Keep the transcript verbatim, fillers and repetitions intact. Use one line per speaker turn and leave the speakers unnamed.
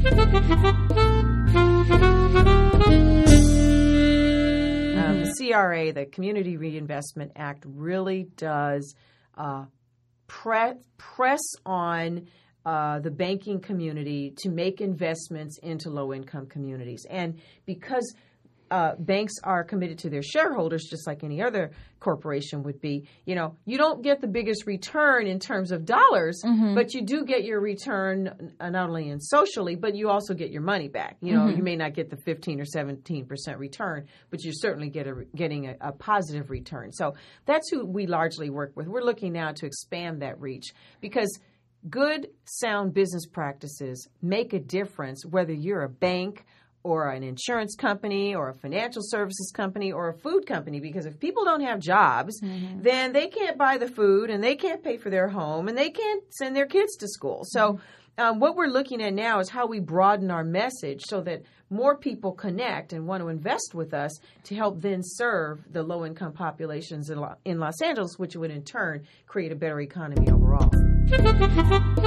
Um, the C R A, the Community Reinvestment Act, really does uh, pre- press on uh, the banking community to make investments into low-income communities. And because Uh, banks are committed to their shareholders, just like any other corporation would be. You know, you don't get the biggest return in terms of dollars, mm-hmm. but you do get your return uh, not only in socially, but you also get your money back. You know, mm-hmm. you may not get the fifteen or seventeen percent return, but you certainly get a, getting a, a positive return. So that's who we largely work with. We're looking now to expand that reach because good, sound business practices make a difference whether you're a bank or an insurance company or a financial services company or a food company, because if people don't have jobs, mm-hmm. then they can't buy the food and they can't pay for their home and they can't send their kids to school. So mm-hmm. um, what we're looking at now is how we broaden our message so that more people connect and want to invest with us to help then serve the low-income populations in Los Angeles, which would in turn create a better economy overall.